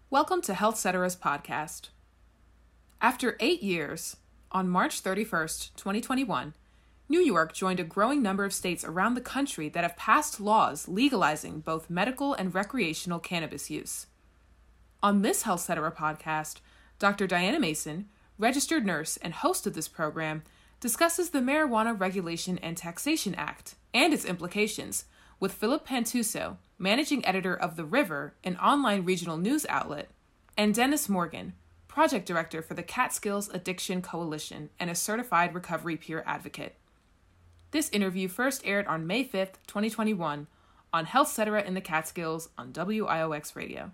Welcome to Health Cetera's podcast. After 8 years, on March 31st, 2021, New York joined a growing number of states around the country that have passed laws legalizing both medical and recreational cannabis use. On this Health Cetera podcast, Dr. Diana Mason, registered nurse and host of this program, discusses the Marijuana Regulation and Taxation Act and its implications with Philip Pantuso, managing editor of The River, an online regional news outlet, and Dennis Morgan, project director for the Catskills Addiction Coalition and a certified recovery peer advocate. This interview first aired on May 5th, 2021, on Health Cetera in the Catskills on WIOX Radio.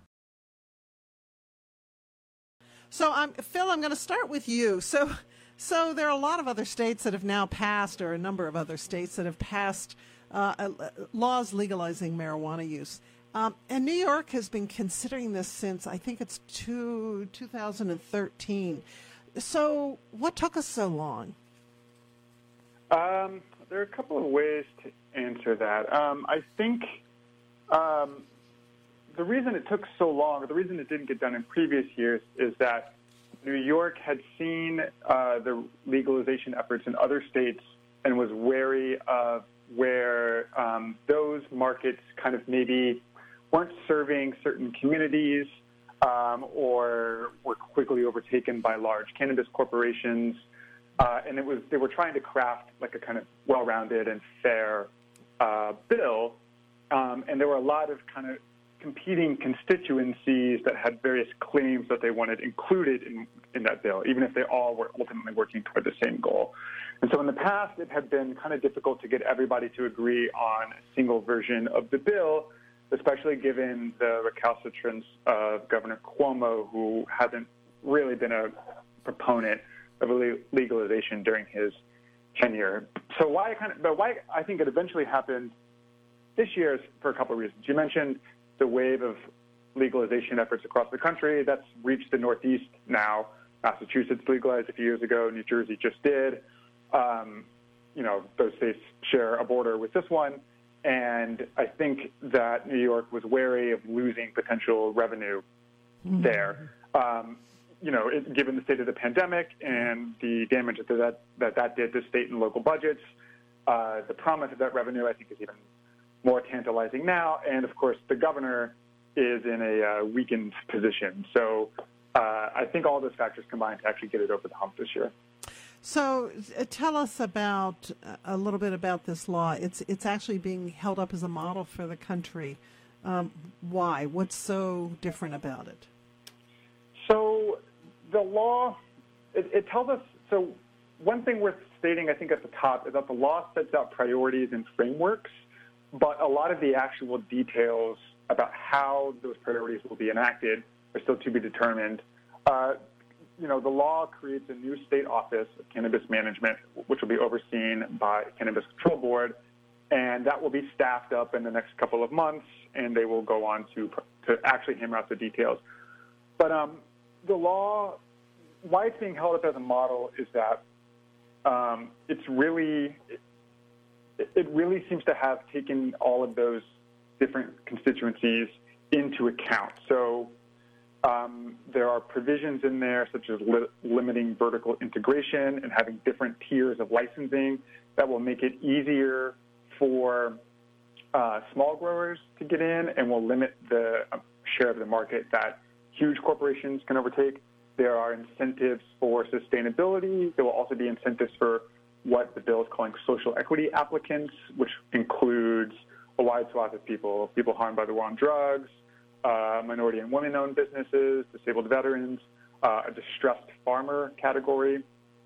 So, Phil, I'm going to start with you. So there are a lot of other states that have now passed, or a number of other states that have passed laws legalizing marijuana use. And New York has been considering this since, I think it's 2013. So what took us so long? There are a couple of ways to answer that. I think the reason it took so long, or the reason it didn't get done in previous years, is that New York had seen the legalization efforts in other states and was wary of where those markets kind of maybe weren't serving certain communities or were quickly overtaken by large cannabis corporations. And they were trying to craft like a kind of well-rounded and fair bill. And there were a lot of kind of competing constituencies that had various claims that they wanted included in that bill, even if they all were ultimately working toward the same goal. And so in the past, it had been kind of difficult to get everybody to agree on a single version of the bill, especially given the recalcitrance of Governor Cuomo, who hasn't really been a proponent of legalization during his tenure. So why I think it eventually happened this year is for a couple of reasons. You mentioned the wave of legalization efforts across the country. That's reached the Northeast now. Massachusetts legalized a few years ago. New Jersey just did. Those states share a border with this one. And I think that New York was wary of losing potential revenue there. Given the state of the pandemic and the damage that did to state and local budgets, the promise of that revenue, I think, is even more tantalizing now. And, of course, the governor is in a weakened position. So I think all those factors combined to actually get it over the hump this year. So tell us about a little bit about this law. It's actually being held up as a model for the country. Why? What's so different about it? So the law, it tells us, so one thing worth stating, I think, at the top is that the law sets out priorities and frameworks, but a lot of the actual details about how those priorities will be enacted are still to be determined. The law creates a new state office of cannabis management, which will be overseen by Cannabis Control Board, and that will be staffed up in the next couple of months, and they will go on to actually hammer out the details. But the law, why it's being held up as a model is that it really seems to have taken all of those different constituencies into account. So there are provisions in there such as limiting vertical integration and having different tiers of licensing that will make it easier for small growers to get in and will limit the share of the market that huge corporations can overtake. There are incentives for sustainability. There will also be incentives for what the bill is calling social equity applicants, which includes a wide swath of people harmed by the war on drugs, minority and women-owned businesses, disabled veterans, a distressed farmer category.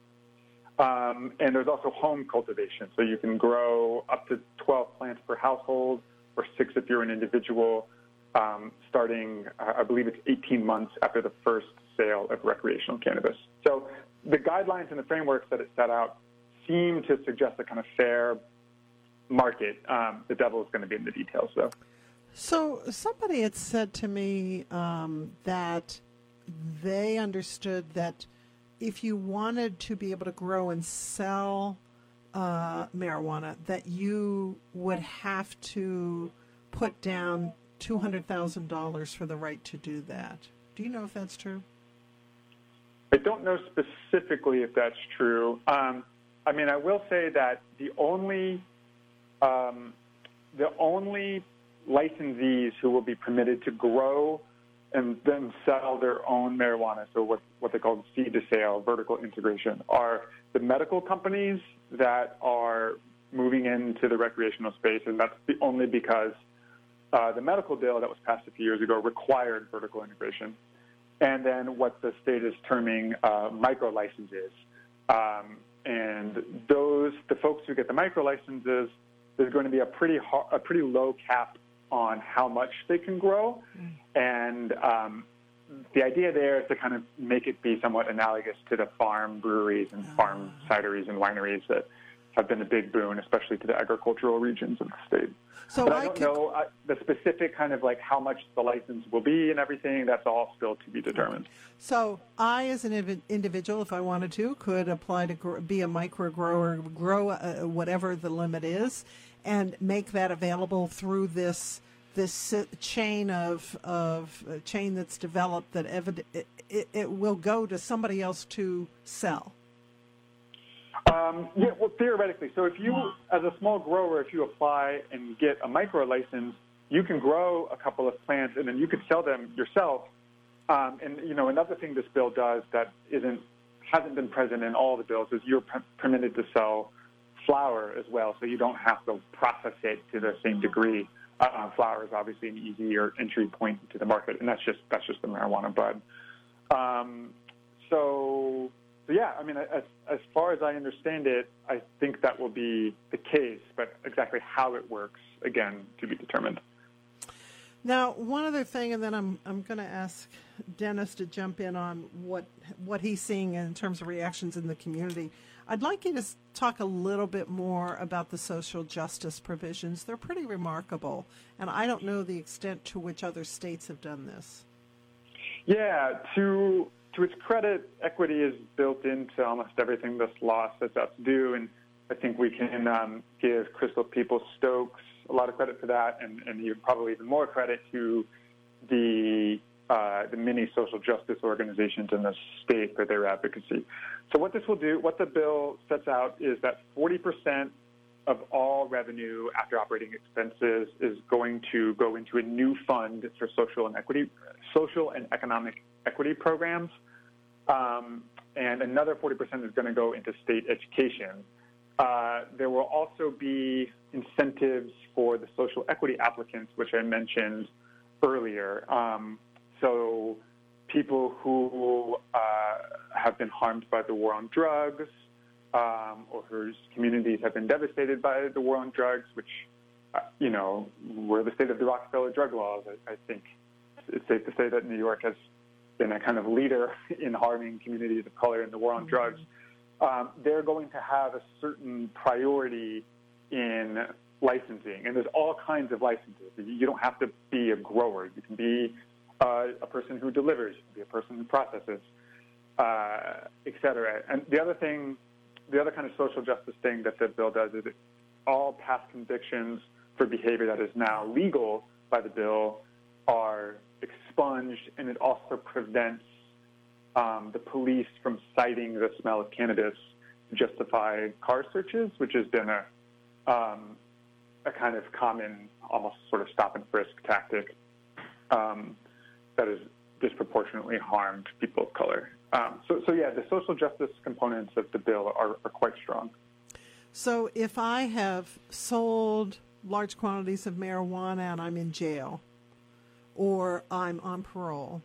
And there's also home cultivation. So you can grow up to 12 plants per household, or 6 if you're an individual, starting, I believe it's 18 months after the first sale of recreational cannabis. So the guidelines and the frameworks that it set out seem to suggest a kind of fair market. The devil is going to be in the details, though. So somebody had said to me that they understood that if you wanted to be able to grow and sell marijuana, that you would have to put down $200,000 for the right to do that. Do Do you know if that's true? I don't know specifically if that's true. I mean, I will say that the only licensees who will be permitted to grow and then sell their own marijuana, so what they call seed to sale, vertical integration, are the medical companies that are moving into the recreational space, and that's only because the medical bill that was passed a few years ago required vertical integration. And then what the state is terming micro licenses. And the folks who get the micro licenses, there's going to be a pretty low cap on how much they can grow. And the idea there is to kind of make it be somewhat analogous to the farm breweries and farm cideries and wineries that have been a big boon, especially to the agricultural regions of the state. So but I don't know the specific kind of like how much the license will be and everything. That's all still to be determined. So I, as an individual, if I wanted to, could apply to be a micro grower, grow whatever the limit is, and make that available through this chain chain that's developed that it will go to somebody else to sell. Yeah, well, theoretically. So if you, as a small grower, if you apply and get a micro license, you can grow a couple of plants and then you could sell them yourself. And, you know, another thing this bill does that hasn't been present in all the bills is you're permitted to sell flower as well, so you don't have to process it to the same degree. Flower is obviously an easier entry point to the market, and that's just the marijuana bud. So yeah, I mean, as far as I understand it, I think that will be the case, but exactly how it works, again, to be determined. Now, one other thing, and then I'm going to ask Dennis to jump in on what he's seeing in terms of reactions in the community. I'd like you to talk a little bit more about the social justice provisions. They're pretty remarkable, and I don't know the extent to which other states have done this. Yeah, to its credit, equity is built into almost everything this law sets out to do, and I think we can give Crystal Peoples-Stokes a lot of credit for that, and probably even more credit to the many social justice organizations in the state for their advocacy. So what this will do, what the bill sets out, is that 40% of all revenue after operating expenses is going to go into a new fund for social and economic equity programs, and another 40% is going to go into state education. There will also be incentives for the social equity applicants, which I mentioned earlier. So people who have been harmed by the war on drugs, or whose communities have been devastated by the war on drugs, which, were the state of the Rockefeller drug laws. I think it's safe to say that New York has been a kind of leader in harming communities of color in the war on drugs. They're going to have a certain priority in licensing, and there's all kinds of licenses. You don't have to be a grower. You can be a person who delivers. You can be a person who processes, et cetera. And the other kind of social justice thing that the bill does is all past convictions for behavior that is now legal by the bill are expunged, and it also prevents the police from citing the smell of cannabis to justify car searches, which has been a kind of common, almost sort of stop and frisk tactic that has disproportionately harmed people of color. So yeah, the social justice components of the bill are quite strong. So if I have sold large quantities of marijuana and I'm in jail, or I'm on parole,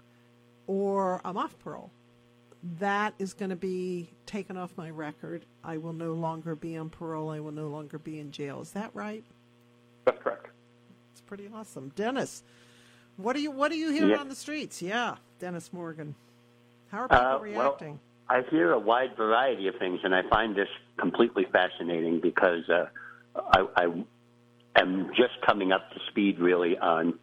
or I'm off parole, that is going to be taken off my record. I will no longer be on parole. I will no longer be in jail. Is that right? That's correct. It's pretty awesome. Dennis, what do you hear on the streets? Yeah, Dennis Morgan. How are people reacting? Well, I hear a wide variety of things, and I find this completely fascinating because I am just coming up to speed really on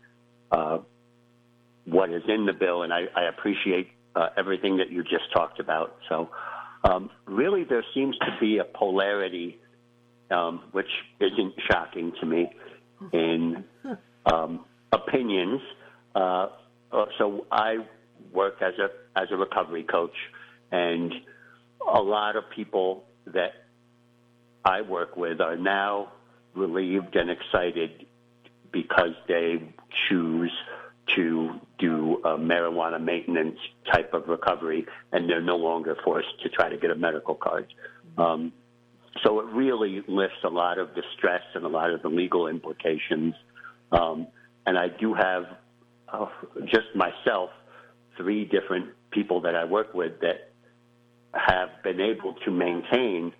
what is in the bill, and I appreciate everything that you just talked about. So really there seems to be a polarity, which isn't shocking to me, in opinions. So I work as a recovery coach, and a lot of people that I work with are now relieved and excited because they choose to do a marijuana maintenance type of recovery, and they're no longer forced to try to get a medical card. So it really lifts a lot of the stress and a lot of the legal implications. And I do have, just myself, 3 different people that I work with that have been able to maintain,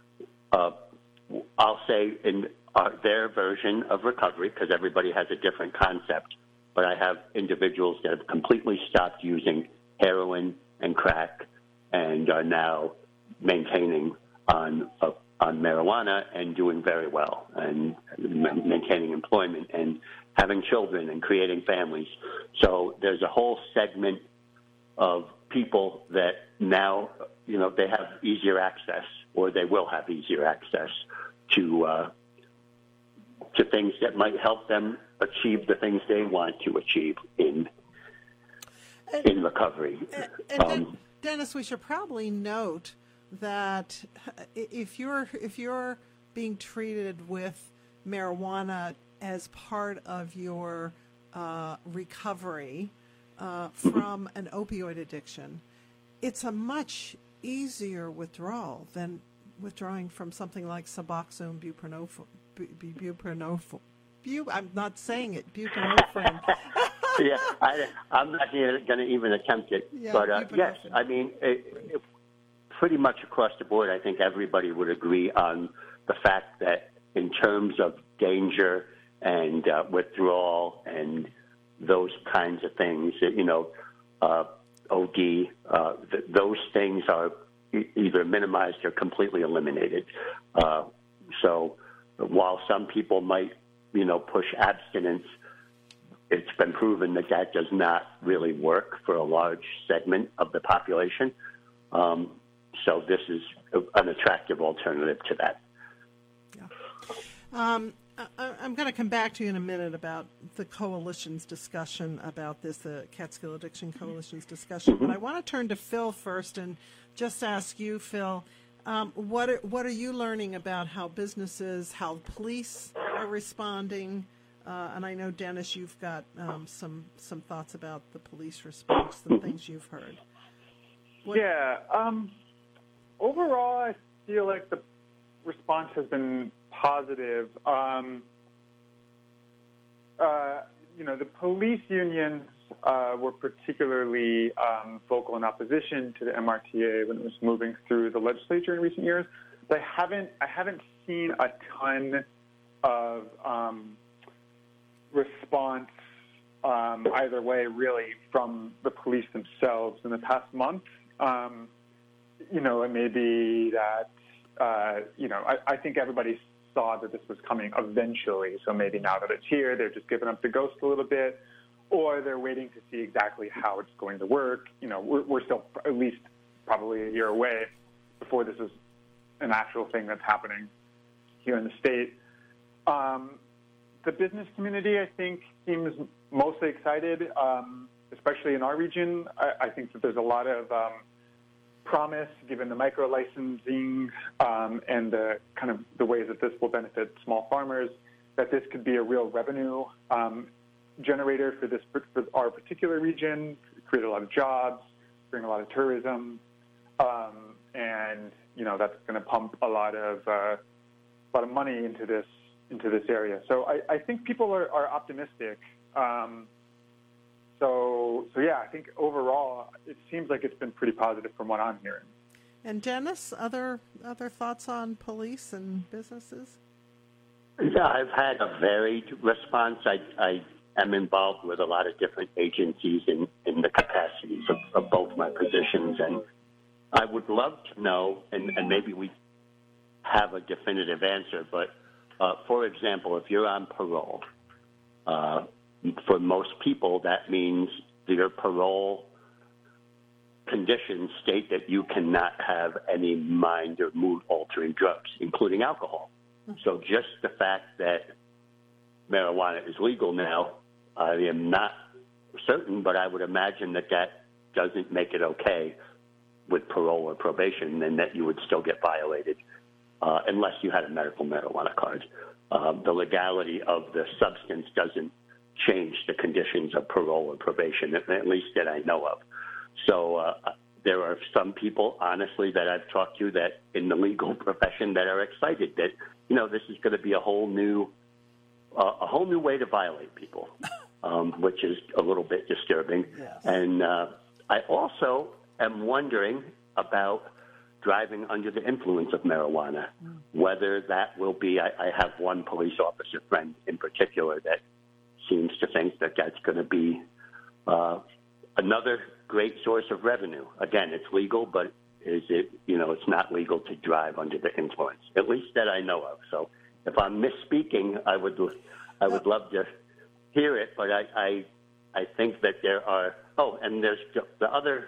I'll say, in their version of recovery, because everybody has a different concept. But I have individuals that have completely stopped using heroin and crack and are now maintaining on marijuana and doing very well and maintaining employment and having children and creating families. So there's a whole segment of people that now, they have easier access, or they will have easier access to things that might help them achieve the things they want to achieve in recovery. And Dennis, we should probably note that if you're being treated with marijuana as part of your recovery from an opioid addiction, it's a much easier withdrawal than withdrawing from something like Suboxone, buprenorphine. I'm not saying it, buprenorphine. Yeah, I'm not going to even attempt it. Yeah, but yes, I mean, pretty much across the board, I think everybody would agree on the fact that in terms of danger and withdrawal and those kinds of things, OD, those things are either minimized or completely eliminated. So while some people might, push abstinence, it's been proven that that does not really work for a large segment of the population. So this is an attractive alternative to that. Yeah. I'm going to come back to you in a minute about the coalition's discussion about this, the Catskill Addiction Coalition's discussion. Mm-hmm. But I want to turn to Phil first and just ask you, Phil, what are you learning about how businesses, how police are responding? And I know, Dennis, you've got some thoughts about the police response, the things you've heard. Overall, I feel like the response has been positive. The police unions were particularly vocal in opposition to the MRTA when it was moving through the legislature in recent years. But I haven't seen a ton of response either way, really, from the police themselves in the past month. It may be that, I think everybody saw that this was coming eventually. So maybe now that it's here, they're just giving up the ghost a little bit, or they're waiting to see exactly how it's going to work. We're still at least probably a year away before this is an actual thing that's happening here in the state. The business community, I think, seems mostly excited, especially in our region. I think that there's a lot of promise, given the micro-licensing and the kind of the ways that this will benefit small farmers, that this could be a real revenue generator for our particular region, create a lot of jobs, bring a lot of tourism, and that's going to pump a lot of money into this area. So I think people are optimistic. I think overall it seems like it's been pretty positive from what I'm hearing. And Dennis, other thoughts on police and businesses? Yeah, I've had a varied response. I am involved with a lot of different agencies in the capacities of both my positions, and I would love to know, and maybe we have a definitive answer, but for example, if you're on parole, for most people, that means your parole conditions state that you cannot have any mind or mood-altering drugs, including alcohol. So just the fact that marijuana is legal now, I am not certain, but I would imagine that doesn't make it okay with parole or probation, then that you would still get violated unless you had a medical marijuana card. The legality of the substance doesn't change the conditions of parole or probation, at least that I know of. So there are some people, honestly, that I've talked to that in the legal profession that are excited that, this is going to be a whole new way to violate people, which is a little bit disturbing. Yes. And I also am wondering about driving under the influence of marijuana, whether that will be, I have one police officer friend in particular that seems to think that that's going to be another great source of revenue. Again, it's legal, but is it, it's not legal to drive under the influence, at least that I know of. So if I'm misspeaking, I would love to hear it, but I think that there are, and there's the other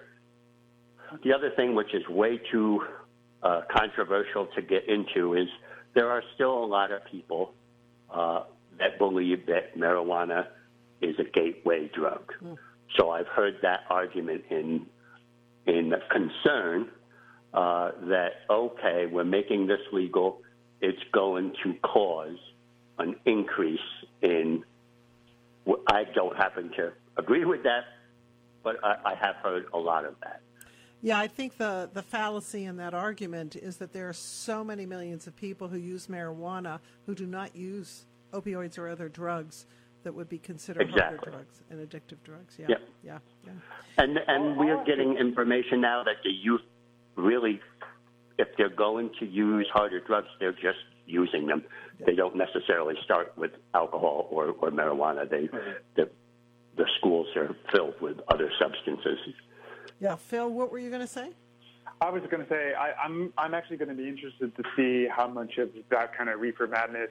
thing, which is way too controversial to get into, is there are still a lot of people that believe that marijuana is a gateway drug. So I've heard that argument in concern that, okay, we're making this legal, it's going to cause an increase in, I don't happen to agree with that, but I have heard a lot of that. Yeah, I think the fallacy in that argument is that there are so many millions of people who use marijuana who do not use opioids or other drugs that would be considered harder drugs and addictive drugs. Yeah. And we are getting information now that the youth really, if they're going to use harder drugs, they're just using them. Yeah. They don't necessarily start with alcohol or marijuana. The schools are filled with other substances. Yeah, Phil, what were you going to say? I was going to say I'm actually going to be interested to see how much of that kind of reefer madness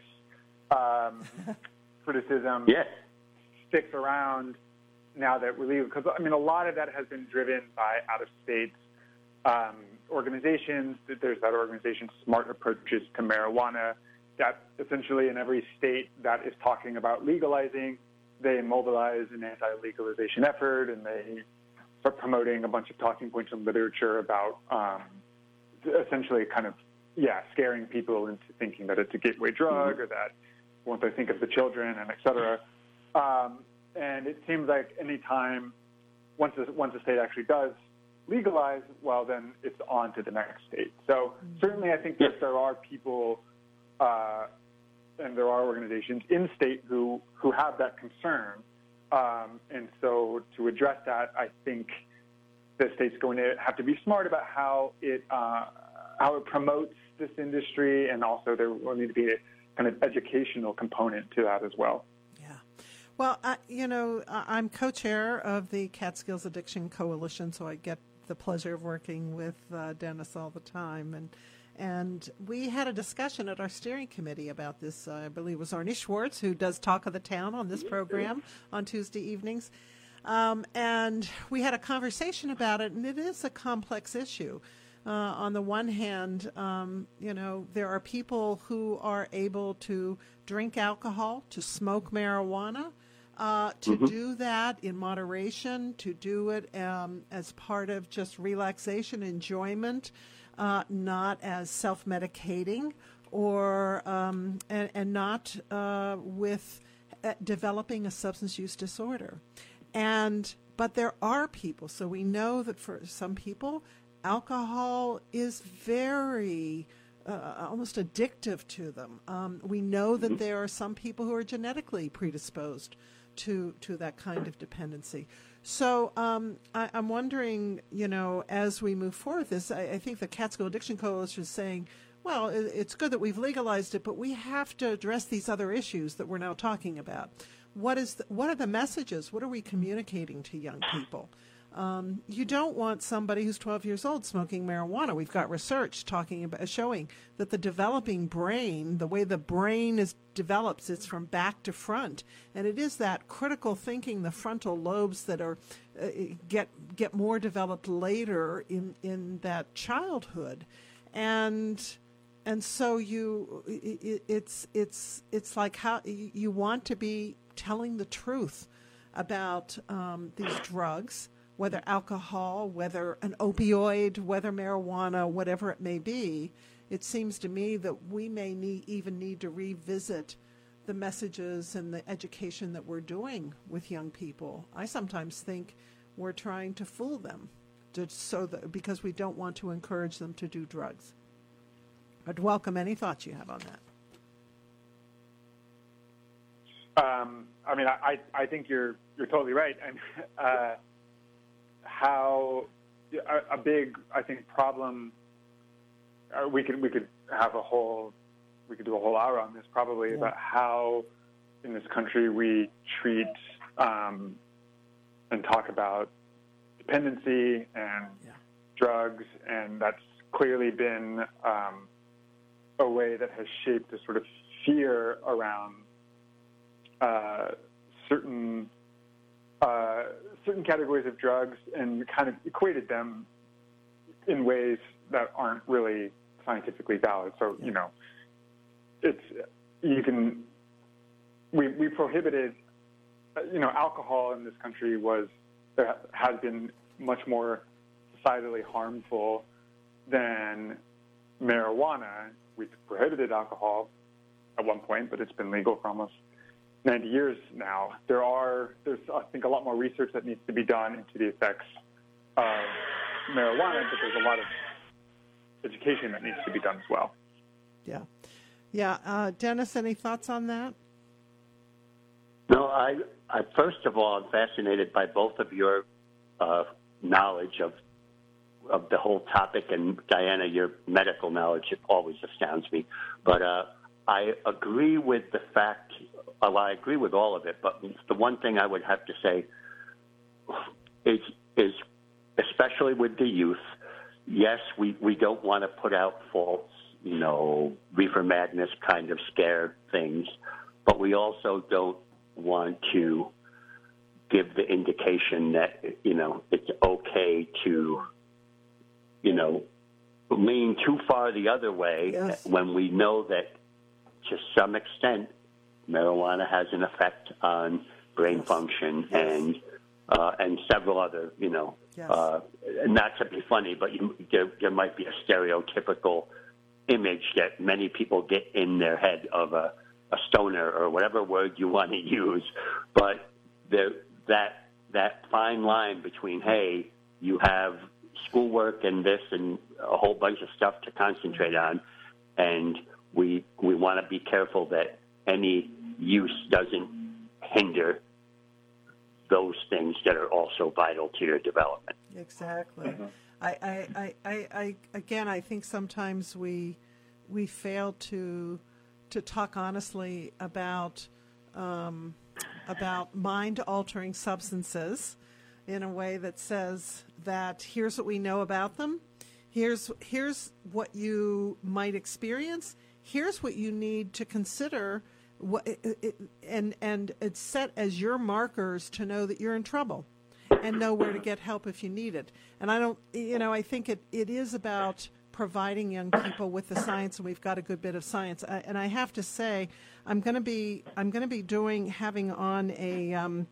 criticism sticks around now that we're leaving. Because, a lot of that has been driven by out-of-state organizations. There's that organization, Smart Approaches to Marijuana, that essentially in every state that is talking about legalizing, they mobilize an anti-legalization effort, and they start promoting a bunch of talking points in literature about essentially kind of, scaring people into thinking that it's a gateway drug or that once they think of the children and et cetera. And it seems like any time, once the state actually does legalize, well, then it's on to the next state. So certainly I think that there are people and there are organizations in state who have that concern. And so to address that, I think the state's going to have to be smart about how it promotes this industry, and also there will need to be a kind of educational component to that as well. Yeah. Well, I'm co-chair of the Catskills Addiction Coalition, so I get the pleasure of working with Dennis all the time. And we had a discussion at our steering committee about this. I believe it was Arnie Schwartz, who does Talk of the Town on this program on Tuesday evenings. And we had a conversation about it, and it is a complex issue. On the one hand, there are people who are able to drink alcohol, to smoke marijuana, to do that in moderation, to do it as part of just relaxation, enjoyment, not as self-medicating, or and not with developing a substance use disorder. But there are people, so we know that for some people, alcohol is very almost addictive to them. We know that there are some people who are genetically predisposed to that kind of dependency. So I'm wondering, as we move forward this, I think the Catskill Addiction Coalition is saying, well, it's good that we've legalized it, but we have to address these other issues that we're now talking about. What are the messages? What are we communicating to young people? You don't want somebody who's 12 years old smoking marijuana. We've got research showing that the developing brain, the way the brain develops, it's from back to front, and it is that critical thinking, the frontal lobes that are get more developed later in that childhood, and so it's like how you want to be telling the truth about these drugs, whether alcohol, whether an opioid, whether marijuana, whatever it may be, it seems to me that we may even need to revisit the messages and the education that we're doing with young people. I sometimes think we're trying to fool them because we don't want to encourage them to do drugs. I'd welcome any thoughts you have on that. I think you're totally right, and how a big, I think, problem. We could do a whole hour on this probably about how in this country we treat and talk about dependency and drugs, and that's clearly been a way that has shaped a sort of fear around certain categories of drugs and kind of equated them in ways that aren't really scientifically valid. So, we prohibited, alcohol in this country has been much more societally harmful than marijuana. We prohibited alcohol at one point, but it's been legal for almost 90 years now. There's I think a lot more research that needs to be done into the effects of marijuana, but there's a lot of education that needs to be done as well. Yeah. Dennis, any thoughts on that? No, I first of all, I'm fascinated by both of your knowledge of the whole topic, and Diana, your medical knowledge always astounds me. But I agree with the fact. Well, I agree with all of it, but the one thing I would have to say is especially with the youth. Yes, we don't want to put out false, reefer madness kind of scare things, but we also don't want to give the indication that, it's okay to, lean too far the other way when we know that to some extent marijuana has an effect on brain function and several other, not to be funny, but there might be a stereotypical image that many people get in their head of a stoner or whatever word you want to use. But that fine line between, hey, you have schoolwork and this and a whole bunch of stuff to concentrate on, and we want to be careful that any use doesn't hinder those things that are also vital to your development. Exactly. Mm-hmm. I think sometimes we fail to talk honestly about mind-altering substances in a way that says that here's what we know about them, here's what you might experience, here's what you need to consider, and it's set as your markers to know that you're in trouble and know where to get help if you need it. And I think it is about providing young people with the science, and we've got a good bit of science. And I have to say, I'm going to be having on a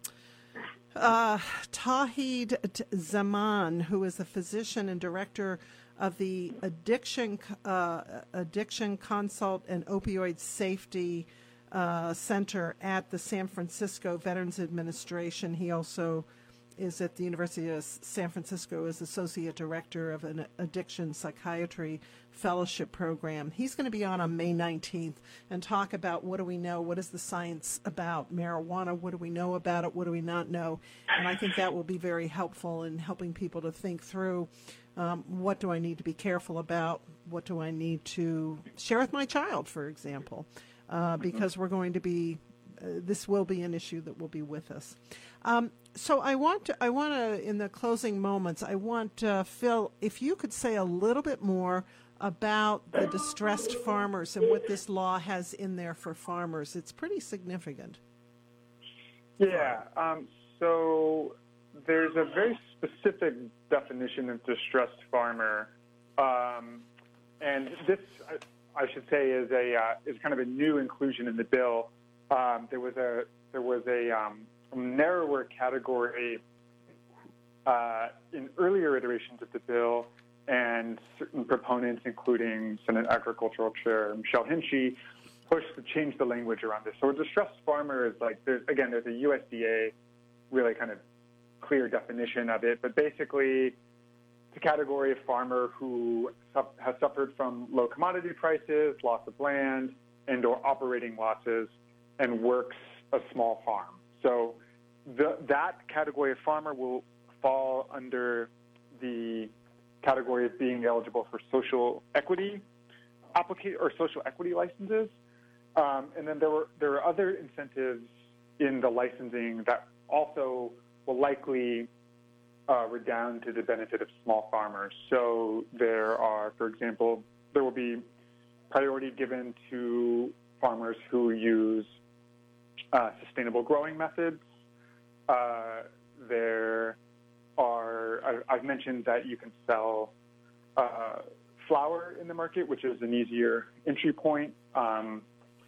Tauhid Zaman, who is a physician and director of the Addiction Consult and Opioid Safety Center at the San Francisco Veterans Administration. He also is at the University of San Francisco as Associate Director of an Addiction Psychiatry Fellowship Program. He's going to be on May 19th and talk about what do we know, what is the science about marijuana, what do we know about it, what do we not know. And I think that will be very helpful in helping people to think through what do I need to be careful about, what do I need to share with my child, for example, because we're going to be, this will be an issue that will be with us. So I want to, in the closing moments, I want, Phil, if you could say a little bit more about the distressed farmers and what this law has in there for farmers. It's pretty significant. Yeah. So there's a very specific definition of distressed farmer, and this, I should say, is kind of a new inclusion in the bill. There was a narrower category in earlier iterations of the bill, and certain proponents, including Senate Agricultural Chair Michelle Hinchey, pushed to change the language around this. So a distressed farmer is like, there's a USDA really kind of clear definition of it, but basically it's a category of farmer who has suffered from low commodity prices, loss of land, and or operating losses, and works a small farm. So that category of farmer will fall under the category of being eligible for social equity social equity licenses. And then there are other incentives in the licensing that also will likely redound to the benefit of small farmers. So there are, for example, there will be priority given to farmers who use sustainable growing methods. I've mentioned that you can sell flour in the market, which is an easier entry point, and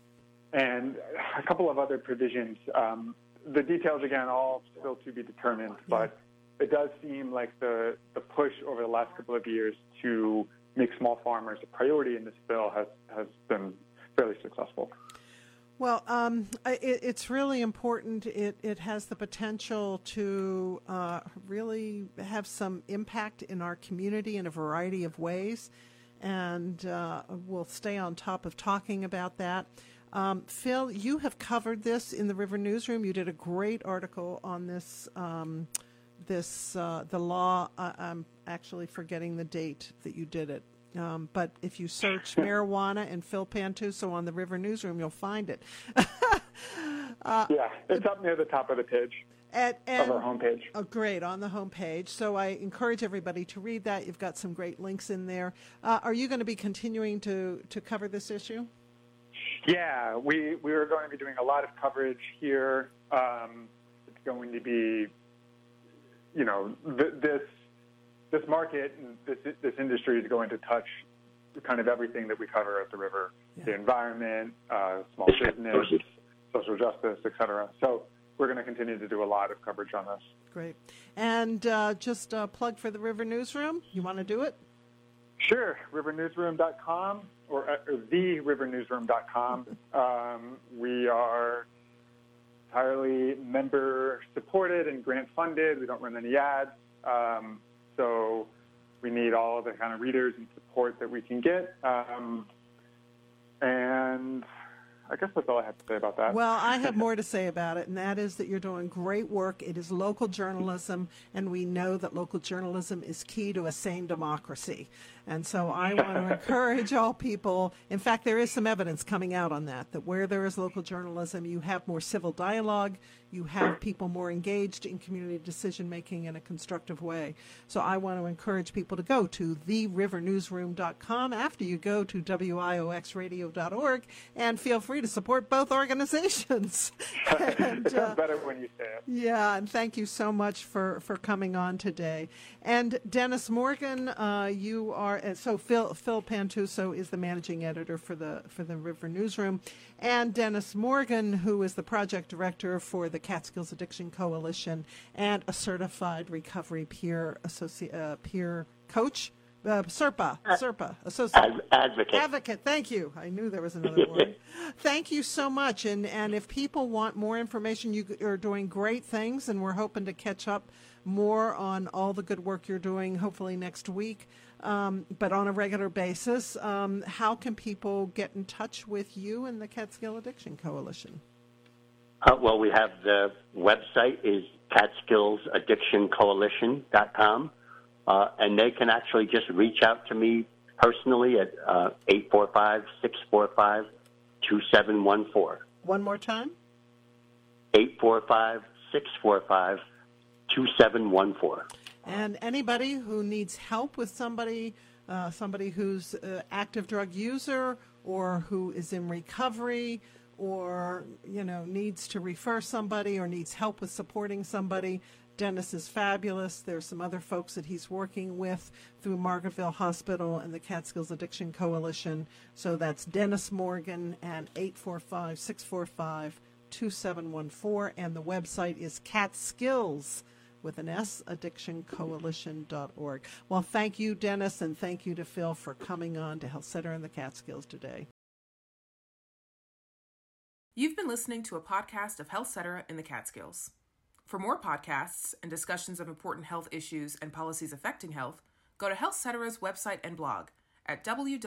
a couple of other provisions. The details, again, all still to be determined, but it does seem like the push over the last couple of years to make small farmers a priority in this bill has been fairly successful. Well, it's really important. It has the potential to really have some impact in our community in a variety of ways, and we'll stay on top of talking about that. Phil, you have covered this in the River Newsroom. You did a great article on this. The law. I'm actually forgetting the date that you did it. But if you search marijuana and Phil Pantuso on the River Newsroom, you'll find it. Yeah, it's up near the top of the page of our homepage. Oh, great, on the homepage. So I encourage everybody to read that. You've got some great links in there. Are you going to be continuing to cover this issue? Yeah, we are going to be doing a lot of coverage here. It's going to be, this market and this industry is going to touch kind of everything that we cover at the River, the environment, small business, social justice, et cetera. So we're going to continue to do a lot of coverage on this. Great. And just a plug for the River Newsroom. You want to do it? Sure. rivernewsroom.com or therivernewsroom.com. We are entirely member-supported and grant-funded. We don't run any ads. So we need all the kind of readers and support that we can get. And I guess that's all I have to say about that. Well, I have more to say about it, and that is that you're doing great work. It is local journalism, and we know that local journalism is key to a sane democracy. And so I want to encourage all people. In fact, there is some evidence coming out on that where there is local journalism, you have more civil dialogue, you have people more engaged in community decision-making in a constructive way. So I want to encourage people to go to therivernewsroom.com after you go to wioxradio.org, and feel free to support both organizations. And, it sounds better when you say it. Yeah, and thank you so much for coming on today. And Dennis Morgan, you are so Phil Pantuso is the managing editor for the River Newsroom, and Dennis Morgan, who is the project director for the Catskills Addiction Coalition and a certified recovery peer coach. SERPA, associate advocate. Thank you. I knew there was another word. Thank you so much. And if people want more information, you are doing great things, and we're hoping to catch up more on all the good work you're doing, hopefully next week, but on a regular basis. How can people get in touch with you and the Catskill Addiction Coalition? Well, we have the website is CatskillsAddictionCoalition.com. And they can actually just reach out to me personally at 845-645-2714. One more time? 845-645-2714. And anybody who needs help with somebody who's an active drug user or who is in recovery or, needs to refer somebody or needs help with supporting somebody, Dennis is fabulous. There's some other folks that he's working with through Margaretville Hospital and the Catskills Addiction Coalition. So that's Dennis Morgan and 845-645-2714. And the website is Catskills, with an S, addictioncoalition.org. Well, thank you, Dennis, and thank you to Phil for coming on to Health Center in the Catskills today. You've been listening to a podcast of Health Center in the Catskills. For more podcasts and discussions of important health issues and policies affecting health, go to Health Cetera's website and blog at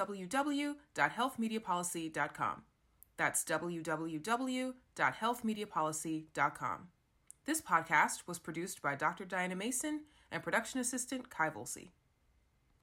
www.healthmediapolicy.com. That's www.healthmediapolicy.com. This podcast was produced by Dr. Diana Mason and production assistant Kai Volsey.